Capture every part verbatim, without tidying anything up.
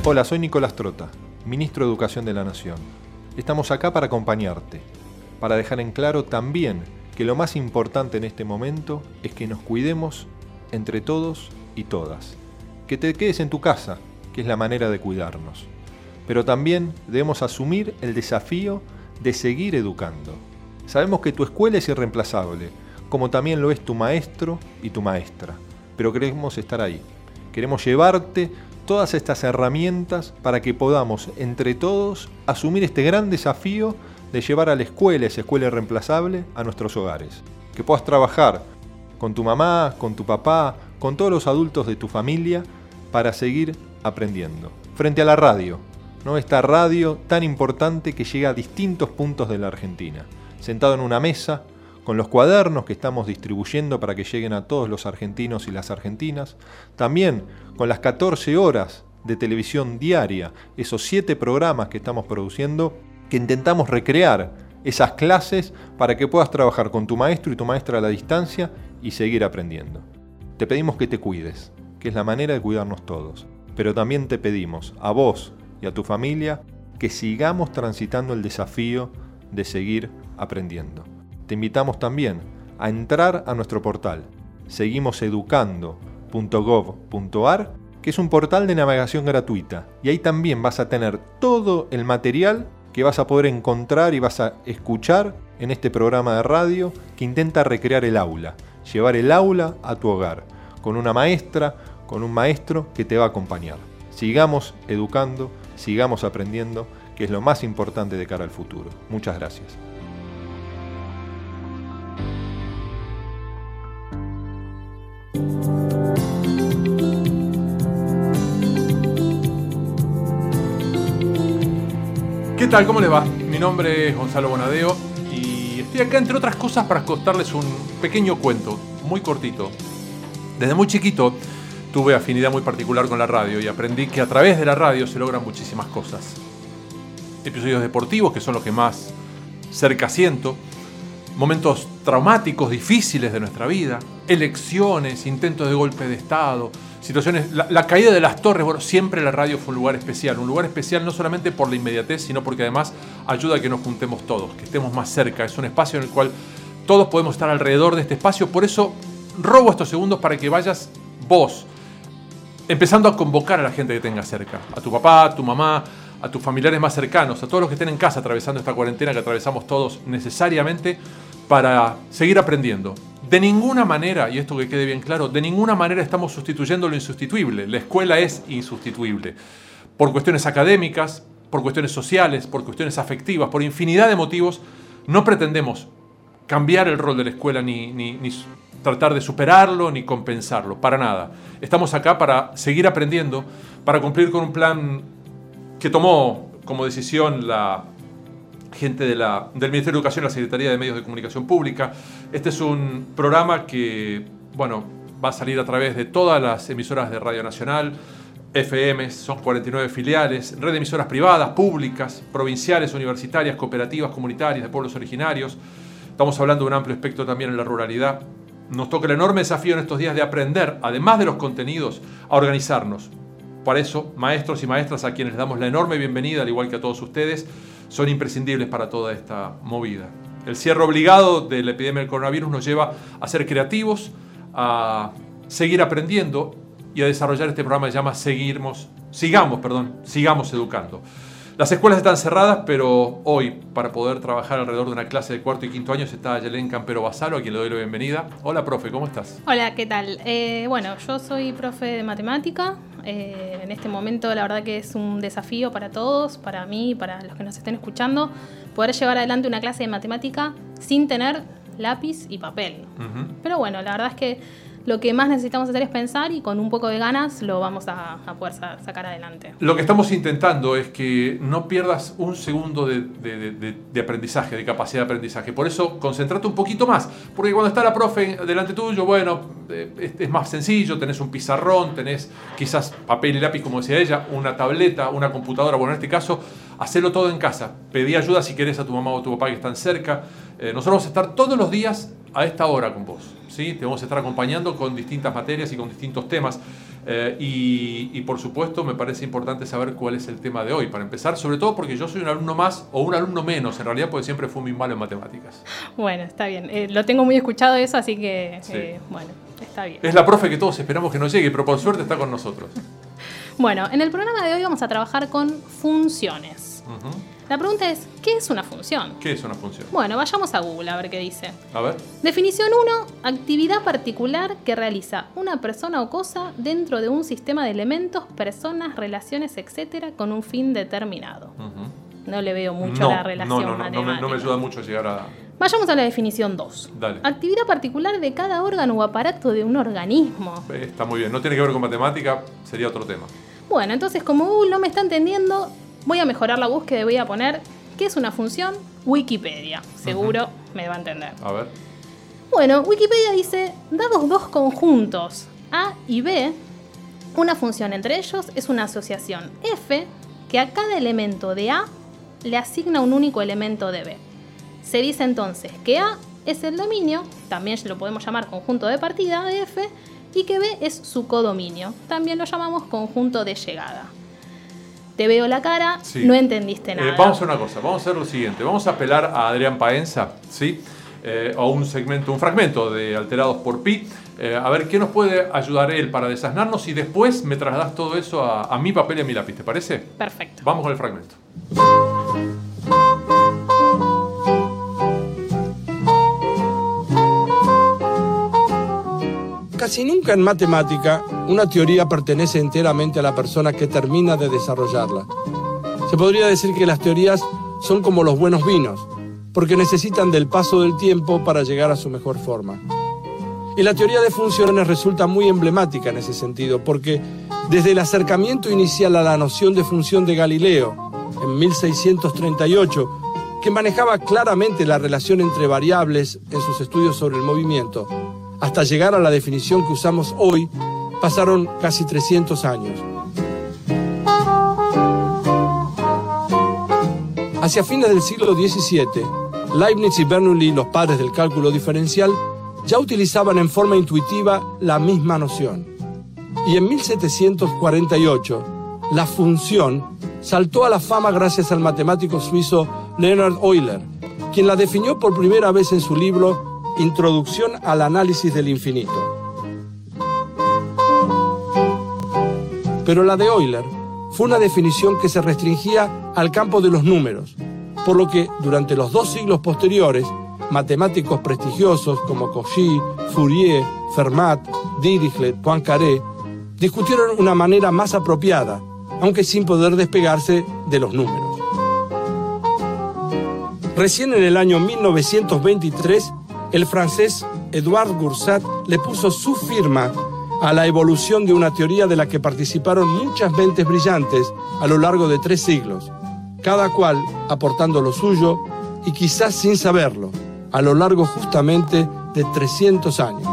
Hola, soy Nicolás Trota, Ministro de Educación de la Nación. Estamos acá para acompañarte, para dejar en claro también que lo más importante en este momento es que nos cuidemos entre todos y todas. Que te quedes en tu casa, que es la manera de cuidarnos. Pero también debemos asumir el desafío de seguir educando. Sabemos que tu escuela es irreemplazable, como también lo es tu maestro y tu maestra. Pero queremos estar ahí. Queremos llevarte todas estas herramientas para que podamos, entre todos, asumir este gran desafío de llevar a la escuela, esa escuela irreemplazable, a nuestros hogares. Que puedas trabajar con tu mamá, con tu papá, con todos los adultos de tu familia para seguir aprendiendo. Frente a la radio, ¿no? Esta radio tan importante que llega a distintos puntos de la Argentina. Sentado en una mesa, con los cuadernos que estamos distribuyendo para que lleguen a todos los argentinos y las argentinas. También con las catorce horas de televisión diaria, esos siete programas que estamos produciendo, que intentamos recrear esas clases para que puedas trabajar con tu maestro y tu maestra a la distancia y seguir aprendiendo. Te pedimos que te cuides, que es la manera de cuidarnos todos. Pero también te pedimos a vos y a tu familia que sigamos transitando el desafío de seguir aprendiendo. Te invitamos también a entrar a nuestro portal seguimoseducando punto gov punto ar, que es un portal de navegación gratuita, y ahí también vas a tener todo el material que vas a poder encontrar y vas a escuchar en este programa de radio que intenta recrear el aula, llevar el aula a tu hogar, con una maestra, con un maestro que te va a acompañar. Sigamos educando, sigamos aprendiendo, que es lo más importante de cara al futuro. Muchas gracias. ¿Qué tal? ¿Cómo les va? Mi nombre es Gonzalo Bonadeo y estoy acá, entre otras cosas, para contarles un pequeño cuento, muy cortito. Desde muy chiquito tuve afinidad muy particular con la radio y aprendí que a través de la radio se logran muchísimas cosas. Episodios deportivos, que son los que más cerca siento, momentos traumáticos, difíciles de nuestra vida, elecciones, intentos de golpe de Estado, situaciones, la, la caída de las torres. Bueno, siempre la radio fue un lugar especial, un lugar especial no solamente por la inmediatez, sino porque además ayuda a que nos juntemos todos, que estemos más cerca. Es un espacio en el cual todos podemos estar alrededor de este espacio. Por eso robo estos segundos para que vayas vos, empezando a convocar a la gente que tengas cerca, a tu papá, a tu mamá, a tus familiares más cercanos, a todos los que estén en casa atravesando esta cuarentena que atravesamos todos necesariamente, para seguir aprendiendo. De ninguna manera, y esto que quede bien claro, de ninguna manera estamos sustituyendo lo insustituible. La escuela es insustituible. Por cuestiones académicas, por cuestiones sociales, por cuestiones afectivas, por infinidad de motivos, no pretendemos cambiar el rol de la escuela, ni, ni, ni tratar de superarlo, ni compensarlo, para nada. Estamos acá para seguir aprendiendo, para cumplir con un plan que tomó como decisión la gente de la, del Ministerio de Educación y la Secretaría de Medios de Comunicación Pública. Este es un programa que, bueno, va a salir a través de todas las emisoras de Radio Nacional, F M, son cuarenta y nueve filiales, red de emisoras privadas, públicas, provinciales, universitarias, cooperativas, comunitarias, de pueblos originarios. Estamos hablando de un amplio espectro también en la ruralidad. Nos toca el enorme desafío en estos días de aprender, además de los contenidos, a organizarnos. Para eso, maestros y maestras, a quienes les damos la enorme bienvenida, al igual que a todos ustedes, son imprescindibles para toda esta movida. El cierre obligado de la epidemia del coronavirus nos lleva a ser creativos, a seguir aprendiendo y a desarrollar este programa que se llama Seguimos, sigamos, perdón, sigamos educando. Las escuelas están cerradas, pero hoy, para poder trabajar alrededor de una clase de cuarto y quinto años, está Yelén Campero Basalo, a quien le doy la bienvenida. Hola, profe, ¿cómo estás? Hola, ¿qué tal? Eh, bueno, yo soy profe de matemática. Eh, en este momento, la verdad que es un desafío para todos, para mí, para los que nos estén escuchando, poder llevar adelante una clase de matemática sin tener lápiz y papel. Uh-huh. Pero bueno, la verdad es que lo que más necesitamos hacer es pensar, y con un poco de ganas lo vamos a, a poder sa- sacar adelante. Lo que estamos intentando es que no pierdas un segundo de, de, de, de aprendizaje, de capacidad de aprendizaje. Por eso, concentrate un poquito más. Porque cuando está la profe delante tuyo, bueno, es, es más sencillo. Tenés un pizarrón, tenés quizás papel y lápiz, como decía ella, una tableta, una computadora. Bueno, en este caso, hacelo todo en casa. Pedí ayuda si querés a tu mamá o tu papá que están cerca. Eh, nosotros vamos a estar todos los días a esta hora con vos. ¿Sí? Te vamos a estar acompañando con distintas materias y con distintos temas. Eh, y, y por supuesto me parece importante saber cuál es el tema de hoy, para empezar, sobre todo porque yo soy un alumno más o un alumno menos, en realidad, porque siempre fui muy malo en matemáticas. Bueno, está bien. Eh, lo tengo muy escuchado eso, así que, Sí. eh, bueno, está bien. Es la profe que todos esperamos que nos llegue, pero por suerte está con nosotros. Bueno, en el programa de hoy vamos a trabajar con funciones. Uh-huh. La pregunta es, ¿qué es una función? ¿Qué es una función? Bueno, vayamos a Google a ver qué dice. A ver. Definición uno, actividad particular que realiza una persona o cosa dentro de un sistema de elementos, personas, relaciones, etcétera, con un fin determinado. Uh-huh. No le veo mucho No, la relación no, no, no, no, me, matemática. no me ayuda mucho a llegar a... Vayamos a la definición dos. Dale. Actividad particular de cada órgano o aparato de un organismo. Eh, Está muy bien, no tiene que ver con matemática, sería otro tema. Bueno, entonces como Google no me está entendiendo, voy a mejorar la búsqueda y voy a poner ¿qué es una función? Wikipedia. Seguro uh-huh. me va a entender. A ver. Bueno, Wikipedia dice, dados dos conjuntos A y B, una función entre ellos es una asociación F que a cada elemento de A le asigna un único elemento de B. Se dice entonces que A es el dominio, también lo podemos llamar conjunto de partida de F, y que B es su codominio, también lo llamamos conjunto de llegada. Te veo la cara, sí. No entendiste nada. Eh, vamos a hacer una cosa, vamos a hacer lo siguiente. Vamos a apelar a Adrián Paenza, ¿sí? Eh, a un segmento, un fragmento de Alterados por Pi. Eh, a ver qué nos puede ayudar él para desasnarnos y después me trasladas todo eso a, a mi papel y a mi lápiz, ¿te parece? Perfecto. Vamos con el fragmento. Casi nunca en matemática una teoría pertenece enteramente a la persona que termina de desarrollarla. Se podría decir que las teorías son como los buenos vinos, porque necesitan del paso del tiempo para llegar a su mejor forma. Y la teoría de funciones resulta muy emblemática en ese sentido, porque desde el acercamiento inicial a la noción de función de Galileo, en mil seiscientos treinta y ocho, que manejaba claramente la relación entre variables en sus estudios sobre el movimiento, hasta llegar a la definición que usamos hoy, pasaron casi trescientos años. Hacia fines del siglo diecisiete, Leibniz y Bernoulli, los padres del cálculo diferencial, ya utilizaban en forma intuitiva la misma noción. Y en mil setecientos cuarenta y ocho, la función saltó a la fama gracias al matemático suizo Leonhard Euler, quien la definió por primera vez en su libro Introducción al análisis del infinito. Pero la de Euler fue una definición que se restringía al campo de los números, por lo que durante los dos siglos posteriores, matemáticos prestigiosos como Cauchy, Fourier, Fermat, Dirichlet, Poincaré discutieron una manera más apropiada, aunque sin poder despegarse de los números. Recién en el año mil novecientos veintitrés, el francés Edouard Goursat le puso su firma a la evolución de una teoría de la que participaron muchas mentes brillantes a lo largo de tres siglos, cada cual aportando lo suyo y quizás sin saberlo, a lo largo justamente de trescientos años.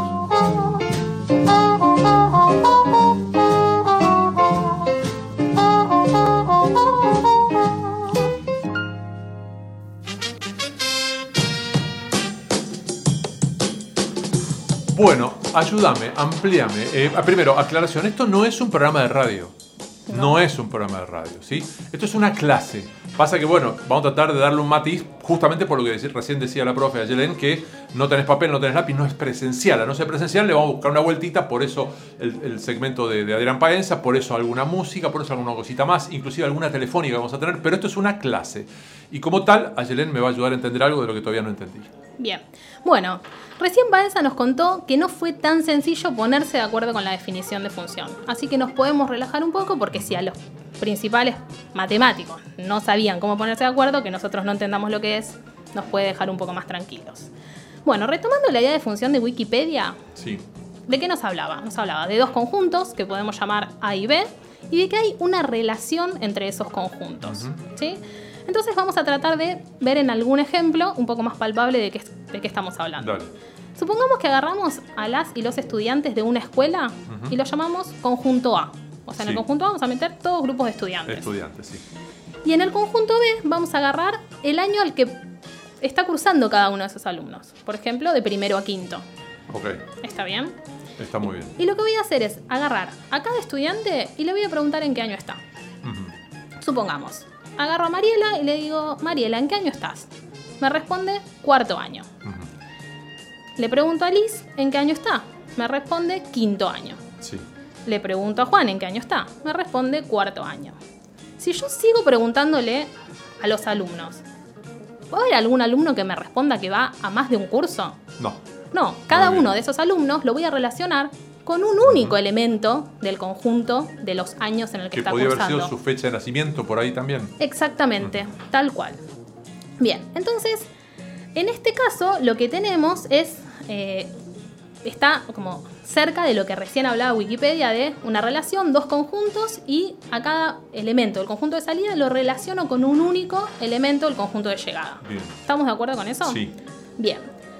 Bueno, ayúdame, amplíame. Eh, primero, aclaración, esto no es un programa de radio. No. no es un programa de radio, ¿sí? Esto es una clase. Pasa que, bueno, vamos a tratar de darle un matiz justamente por lo que recién decía la profe Ayelen, que no tenés papel, no tenés lápiz, no es presencial. A no ser presencial le vamos a buscar una vueltita, por eso el, el segmento de, de Adrián Paenza, por eso alguna música, por eso alguna cosita más, inclusive alguna telefónica que vamos a tener, pero esto es una clase. Y como tal, Ayelen me va a ayudar a entender algo de lo que todavía no entendí. Bien, bueno, recién Paenza nos contó que no fue tan sencillo ponerse de acuerdo con la definición de función. Así que nos podemos relajar un poco porque si a los principales matemáticos no sabían cómo ponerse de acuerdo, que nosotros no entendamos lo que es, nos puede dejar un poco más tranquilos. Bueno, retomando la idea de función de Wikipedia, sí. ¿De qué nos hablaba? Nos hablaba de dos conjuntos que podemos llamar A y B y de que hay una relación entre esos conjuntos, uh-huh. ¿sí? Entonces vamos a tratar de ver en algún ejemplo un poco más palpable de qué, de qué estamos hablando. Dale. Supongamos que agarramos a las y los estudiantes de una escuela uh-huh. y lo llamamos conjunto A. O sea, en sí. el conjunto A vamos a meter todos grupos de estudiantes. Estudiantes, sí. Y en el conjunto B vamos a agarrar el año al que está cursando cada uno de esos alumnos. Por ejemplo, de primero a quinto. Ok. ¿Está bien? Está muy bien. Y lo que voy a hacer es agarrar a cada estudiante y le voy a preguntar en qué año está. Uh-huh. Supongamos, agarro a Mariela y le digo, Mariela, ¿en qué año estás? Me responde, cuarto año. Uh-huh. Le pregunto a Liz, ¿en qué año está? Me responde, quinto año. Sí. Le pregunto a Juan, ¿en qué año está? Me responde, cuarto año. Si yo sigo preguntándole a los alumnos, ¿va a haber algún alumno que me responda que va a más de un curso? No. No, cada Muy bien. uno de esos alumnos lo voy a relacionar con un único uh-huh. elemento del conjunto de los años en el que, que está podía cursando. haber sido su fecha de nacimiento por ahí también. Exactamente, uh-huh. tal cual. Bien, entonces, en este caso lo que tenemos es, eh, está como cerca de lo que recién hablaba Wikipedia de una relación, dos conjuntos y a cada elemento del conjunto de salida lo relaciono con un único elemento del conjunto de llegada. Bien. ¿Estamos de acuerdo con eso? Sí. Bien.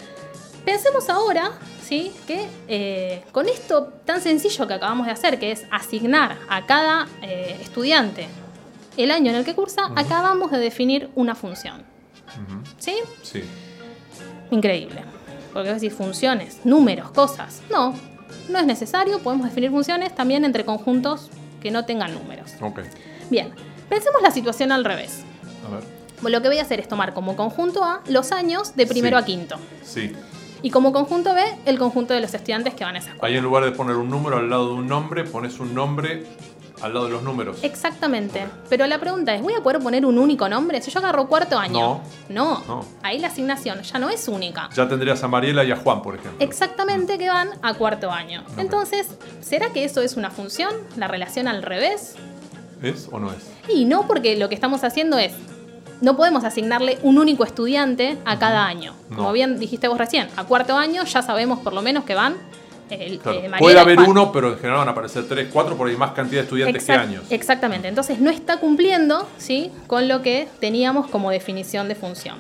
Pensemos ahora, ¿sí? que eh, con esto tan sencillo que acabamos de hacer, que es asignar a cada eh, estudiante el año en el que cursa, uh-huh. acabamos de definir una función. Uh-huh. ¿Sí? Sí. Increíble. Porque vas a decir funciones, números, cosas. No, no es necesario. Podemos definir funciones también entre conjuntos que no tengan números. Ok. Bien, pensemos la situación al revés. A ver. Lo que voy a hacer es tomar como conjunto A los años de primero Sí. a quinto. Sí. Y como conjunto B, el conjunto de los estudiantes que van a esa escuela. Ahí en lugar de poner un número al lado de un nombre, pones un nombre al lado de los números. Exactamente. Okay. Pero la pregunta es, ¿voy a poder poner un único nombre? Si yo agarro cuarto año. No. No. No. Ahí la asignación ya no es única. Ya tendrías a Mariela y a Juan, por ejemplo. Exactamente, que van a cuarto año. Okay. Entonces, ¿será que eso es una función? ¿La relación al revés? ¿Es o no es? Y no, porque lo que estamos haciendo es, no podemos asignarle un único estudiante a cada año. No. Como bien dijiste vos recién, a cuarto año ya sabemos por lo menos que van el, claro. eh, Puede haber uno, pero en general van a aparecer tres, cuatro, por ahí más cantidad de estudiantes Exact- que años. Exactamente. Entonces no está cumpliendo, ¿sí?, con lo que teníamos como definición de función.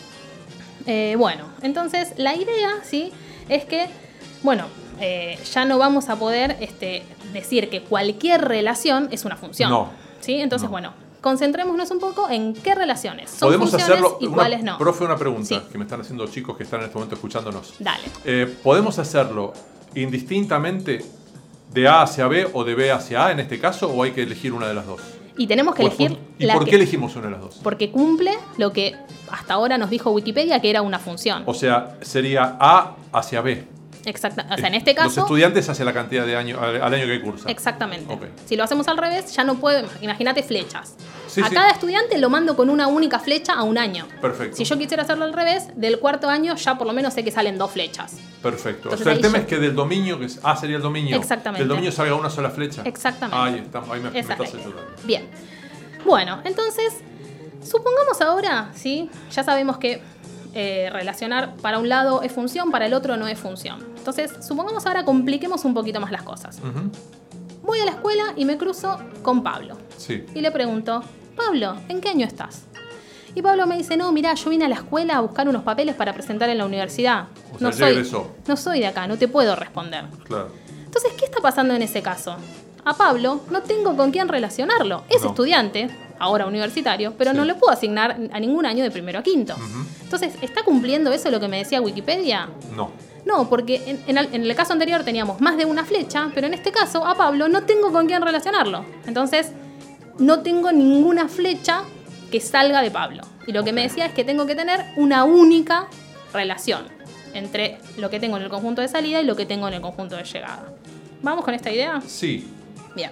Eh, bueno, entonces la idea, ¿sí?, es que, bueno, eh, ya no vamos a poder este, decir que cualquier relación es una función. No. ¿Sí? Entonces, No. bueno, concentrémonos un poco en qué relaciones son Podemos funciones hacerlo. y Una, cuáles no. Profe, una pregunta Sí. que me están haciendo chicos que están en este momento escuchándonos. Dale. Eh, ¿Podemos hacerlo indistintamente de A hacia B o de B hacia A en este caso, o hay que elegir una de las dos? Y tenemos que ¿Por- elegir... por- ¿Y la por que- qué elegimos una de las dos? Porque cumple lo que hasta ahora nos dijo Wikipedia que era una función. O sea, sería A hacia B. Exacta. O sea, en este caso... Los estudiantes hacia la cantidad de años al, al año que cursan. Exactamente. Ok. Si lo hacemos al revés, ya no puedo... Imagínate flechas. Sí, a sí. cada estudiante lo mando con una única flecha a un año. Perfecto. Si yo quisiera hacerlo al revés, del cuarto año ya por lo menos sé que salen dos flechas. Perfecto. Entonces o sea, el ahí tema yo- es que del dominio, que es A sería el dominio. Exactamente. Del dominio salga una sola flecha. Exactamente. Ahí está, ahí me, me Esa es la estás idea. ayudando. Bien. Bueno, entonces, supongamos ahora, ¿sí? Ya sabemos que eh, relacionar para un lado es función, para el otro no es función. Entonces, supongamos ahora compliquemos un poquito más las cosas. Ujú. Voy a la escuela y me cruzo con Pablo. Sí. Y le pregunto, Pablo, ¿en qué año estás? Y Pablo me dice, no, mirá, yo vine a la escuela a buscar unos papeles para presentar en la universidad. O sea, no, ya soy, egresó. no soy de acá, no te puedo responder. Claro. Entonces, ¿qué está pasando en ese caso? A Pablo no tengo con quién relacionarlo. Es No. estudiante, ahora universitario, pero Sí. no le puedo asignar a ningún año de primero a quinto. Ujú. Entonces, ¿está cumpliendo eso lo que me decía Wikipedia? No. No, porque en, en el- en el caso anterior teníamos más de una flecha, pero en este caso a Pablo no tengo con quién relacionarlo. Entonces, no tengo ninguna flecha que salga de Pablo. Y lo que me Ok. decía es que tengo que tener una única relación entre lo que tengo en el conjunto de salida y lo que tengo en el conjunto de llegada. ¿Vamos con esta idea? Sí. Bien.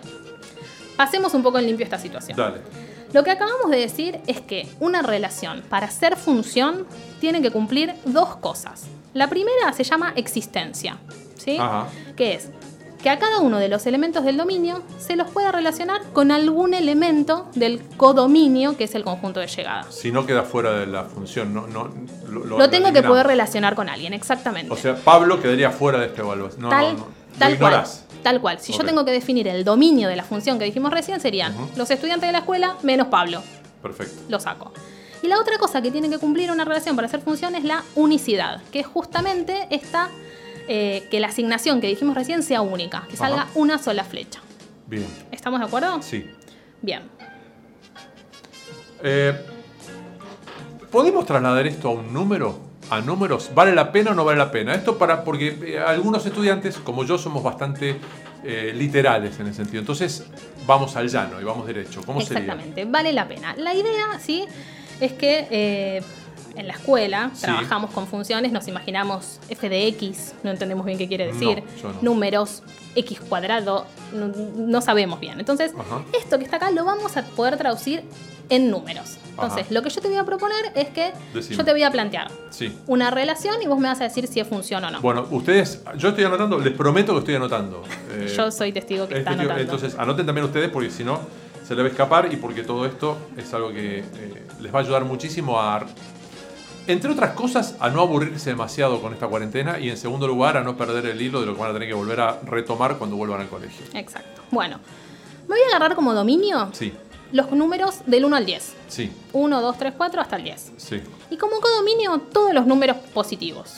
Pasemos un poco en limpio esta situación. Dale. Lo que acabamos de decir es que una relación, para ser función, tiene que cumplir dos cosas. La primera se llama existencia, ¿sí? Ajá. Que es que a cada uno de los elementos del dominio se los pueda relacionar con algún elemento del codominio, que es el conjunto de llegada. Si no queda fuera de la función, no, no, lo, Lo, tengo que eliminamos. poder relacionar con alguien, exactamente. O sea, Pablo quedaría fuera de esta evaluación. No, tal no, no. tal Lo cual. ignorás. Tal cual. Si Ok. yo tengo que definir el dominio de la función que dijimos recién, serían Ujú. los estudiantes de la escuela menos Pablo. Perfecto. Lo saco. Y la otra cosa que tiene que cumplir una relación para hacer función es la unicidad, que es justamente esta, eh, que la asignación que dijimos recién sea única, que Ajá. salga una sola flecha. Bien. ¿Estamos de acuerdo? Sí. Bien. Eh, ¿Podemos trasladar esto a un número? a números, ¿vale la pena o no vale la pena? Esto para porque eh, algunos estudiantes, como yo, somos bastante eh, literales en ese sentido. Entonces, vamos al llano y vamos derecho. ¿Cómo sería? Exactamente, vale la pena. La idea, sí, es que eh, en la escuela Sí. trabajamos con funciones, nos imaginamos f de x, no entendemos bien qué quiere decir, No, yo no. números, x cuadrado, no, no sabemos bien. Entonces, Ajá. esto que está acá lo vamos a poder traducir en números. Entonces, Ajá. lo que yo te voy a proponer es que Decime. yo te voy a plantear Sí. una relación y vos me vas a decir si es función o no. Bueno, ustedes, yo estoy anotando, les prometo que estoy anotando. Eh, Yo soy testigo que es está testigo, anotando. Entonces, anoten también ustedes porque si no, se les va a escapar y porque todo esto es algo que eh, les va a ayudar muchísimo a, entre otras cosas, a no aburrirse demasiado con esta cuarentena y en segundo lugar, a no perder el hilo de lo que van a tener que volver a retomar cuando vuelvan al colegio. Exacto. Bueno, me voy a agarrar como dominio Sí, los números del uno al diez. sí, uno, dos, tres, cuatro hasta el diez. sí, Y como codominio, todos los números positivos.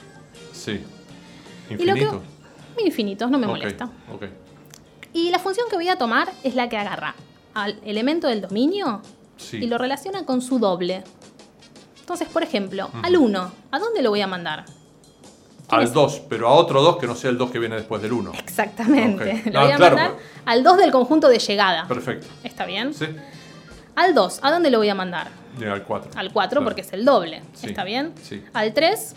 sí. Y lo que- Infinito. infinitos, no me Ok, molesta. ok. Y la función que voy a tomar es la que agarra al elemento del dominio Sí. y lo relaciona con su doble. Entonces, por ejemplo, al uno, ¿a dónde lo voy a mandar? ¿Quién Al es? dos, pero a otro dos que no sea el dos que viene después del uno. Exactamente. Ok. Lo Ah, voy a claro, mandar pues. al dos del conjunto de llegada. Perfecto. ¿Está bien? ¿Sí? Al dos, ¿a dónde lo voy a mandar? Y al cuatro. Al cuatro Claro. porque es el doble. Sí, ¿Está bien? sí. Al tres,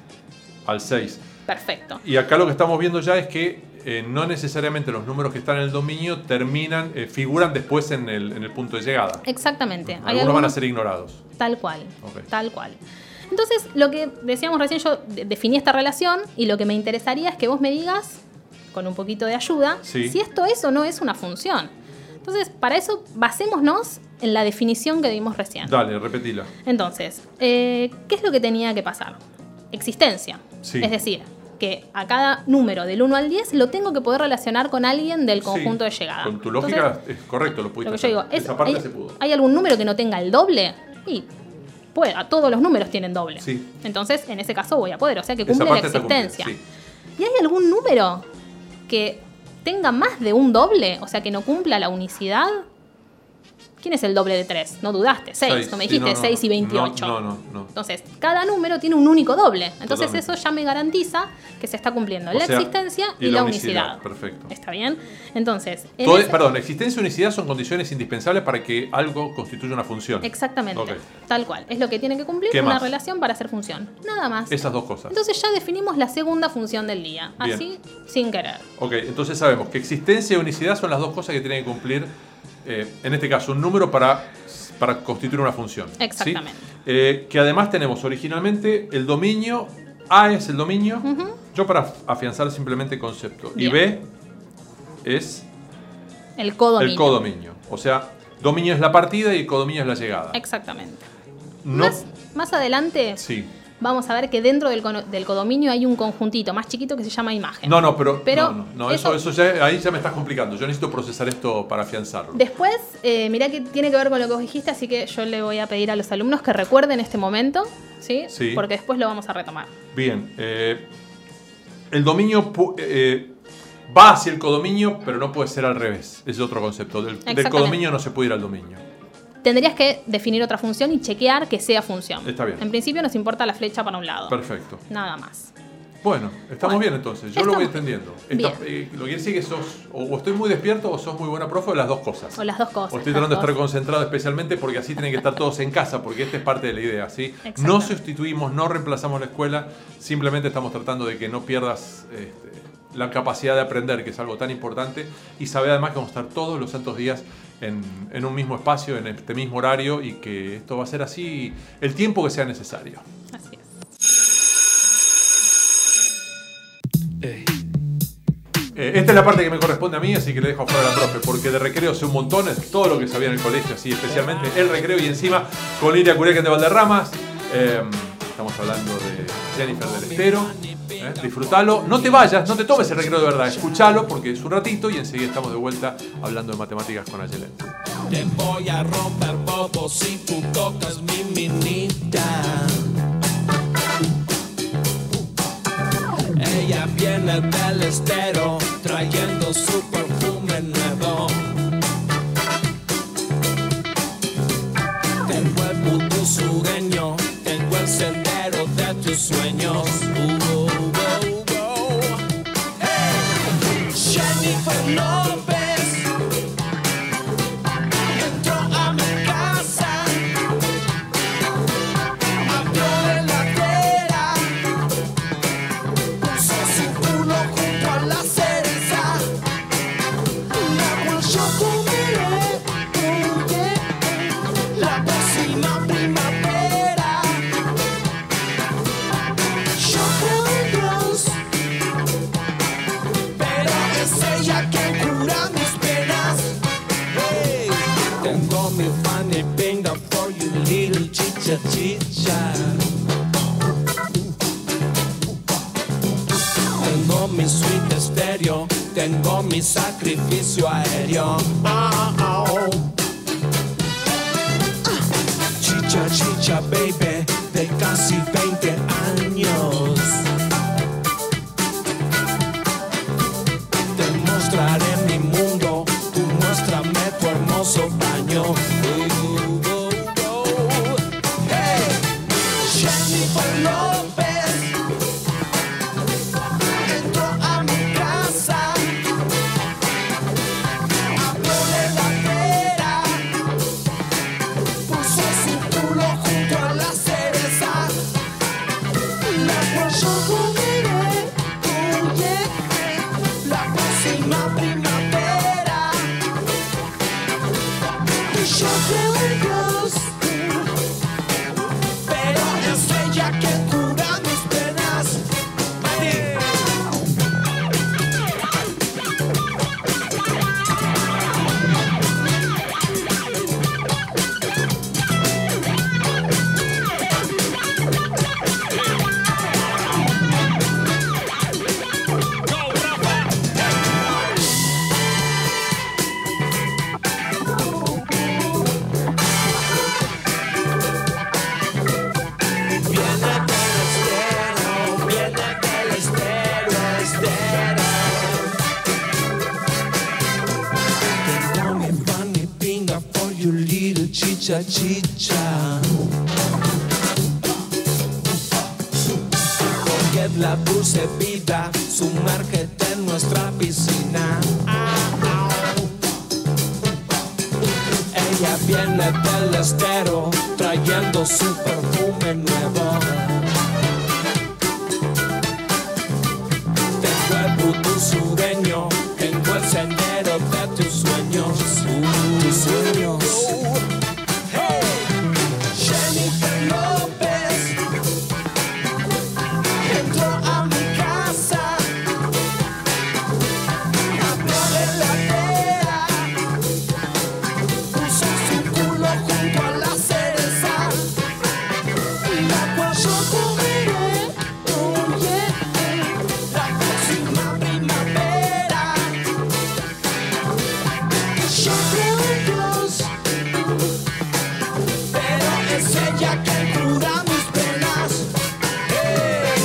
Al seis. perfecto. Y acá lo que estamos viendo ya es que eh, no necesariamente los números que están en el dominio terminan, eh, figuran después en el, en el punto de llegada. Exactamente. Hay Algunos van a algunos- ser ignorados. Tal cual, Ok. tal cual. Entonces, lo que decíamos recién, yo de- definí esta relación y lo que me interesaría es que vos me digas, con un poquito de ayuda, Sí. si esto es o no es una función. Entonces, para eso, basémonos en la definición que dimos recién. Dale, repetila. Entonces, eh, ¿qué es lo que tenía que pasar? Existencia. Sí. Es decir, que a cada número del uno al diez lo tengo que poder relacionar con alguien del conjunto Sí, de llegada. Con tu lógica Entonces, es correcto, lo lo pudiste que yo digo, hacer. es, Esa parte hay, se pudo. ¿hay algún número que no tenga el doble? Y puede, a todos los números tienen doble. Sí. Entonces, en ese caso voy a poder, o sea que Esa cumple la parte está cumplida, existencia. sí. ¿Y hay algún número que tenga más de un doble? O sea, que no cumpla la unicidad. ¿Quién es el doble de tres? No dudaste, seis. Seis, No me sí, dijiste no, no, seis y veintiocho. No, no, no. Entonces, cada número tiene un único doble. Entonces, Totalmente. eso ya me garantiza que se está cumpliendo O la sea, existencia y, la unicidad. Perfecto. ¿Está bien? Entonces, en Todo- ese- Perdón, existencia y unicidad son condiciones indispensables para que algo constituya una función. exactamente. Ok. Tal cual. Es lo que tiene que cumplir ¿Qué una más? relación para hacer función. Nada más. Esas dos cosas. Entonces ya definimos la segunda función del día. Bien. Así, sin querer. Ok, entonces sabemos que existencia y unicidad son las dos cosas que tiene que cumplir, eh, en este caso, un número para, para constituir una función. ¿sí? Exactamente. Eh, que además tenemos originalmente el dominio, A es el dominio, yo para afianzar simplemente el concepto, y Bien. B es El codominio. el codominio. O sea, dominio es la partida y codominio es la llegada. Exactamente. No, Más, más adelante sí. vamos a ver que dentro del, cono- del codominio hay un conjuntito más chiquito que se llama imagen. No, no, pero, Pero no, no, no, eso, eso- eso ya, ahí ya me estás complicando. Yo necesito procesar esto para afianzarlo. Después, eh, mirá que tiene que ver con lo que vos dijiste, así que yo le voy a pedir a los alumnos que recuerden este momento, ¿sí? Sí. Porque después lo vamos a retomar. Bien, eh, el dominio pu- eh, va hacia el codominio, pero no puede ser al revés. Ese es otro concepto. Del, del Exactamente. codominio no se puede ir al dominio. Tendrías que definir otra función y chequear que sea función. Está bien. En principio nos importa la flecha para un lado. Perfecto. Nada más. Bueno, estamos Bueno, bien entonces. Yo lo voy estamos entendiendo. Esta- eh, lo que quiere decir que sos, o, o estoy muy despierto o sos muy buena profe, o las dos cosas. O las dos cosas. O estoy las tratando de estar dos. concentrado especialmente porque así tienen que estar todos en casa, porque esta es parte de la idea, ¿sí? Exacto. No sustituimos, no reemplazamos la escuela, simplemente estamos tratando de que no pierdas este, la capacidad de aprender, que es algo tan importante, y saber además que vamos a estar todos los santos días en, en un mismo espacio, en este mismo horario, y que esto va a ser así el tiempo que sea necesario. Así es. Eh, esta es la parte que me corresponde a mí, así que le dejo afuera a la profe, porque de recreo sé un montón, es todo lo que sabía en el colegio, así especialmente el recreo, y encima con Liria Curiaquén de Valderramas. Eh, estamos hablando de Jennifer del Estero. Eh, disfrutalo, no te vayas, no te tomes el recreo de verdad, escúchalo porque es un ratito y enseguida estamos de vuelta hablando de matemáticas con Ayelen. Te voy a romper bobo si tú tocas mi minita. Ella viene del estero trayendo su perfume nuevo. Tengo el puto sureño, tengo el sendero de tu sueños. Uh, uh, uh, uh. Hey. Jennifer López entró a mi casa, abrió la heladera, puso su culo junto a la cereza, la cual yo comeré, oh yeah, la próxima primavera. Yo creo en Dios, pero es ella quien cura mis penas. Hey. Tengo mi funny finger for you, little chicha chicha. Tengo mi sweet estéreo, tengo mi sacrificio aéreo. Oh, oh. Chicha chicha baby, de casi veinte años. Te mostraré mi mundo, tú muéstrame tu hermoso baño. Uh, uh, uh. Hey. Jennifer López entró a mi casa, abrió la heladera, puso su culo junto a la cereza, la cual yo comeré, oh yeah, la próxima primavera. Y yo creo en Dios, pero es ella quien cura mis penas. Hey. Viene del estero, viene del estero, estero. Tengo mi funny finger for you, little chicha chicha. Forget la dulce vida, sumérgete en nuestra piscina. Ella viene del estero, trayendo su perfume nuevo. Tengo el vudú sureño, tengo el sendero de tus sueños. Uh, tus sueños. Hey. Jennifer López entró a mi casa, abrió la heladera, puso su culo junto a la cereza, la cual yo comeré, oh yeah, la próxima primavera. Yo creo en Dios, pero es ella quien cura mis penas. Hey.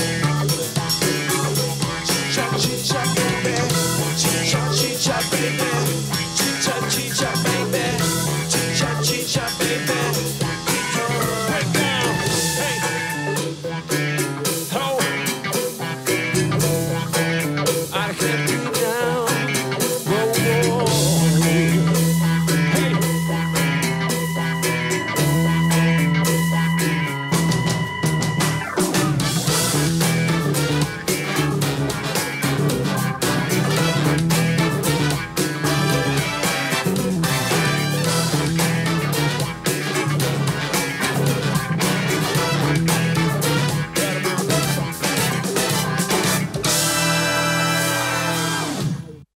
Chicha, chicha, baby. Chicha, chicha, baby.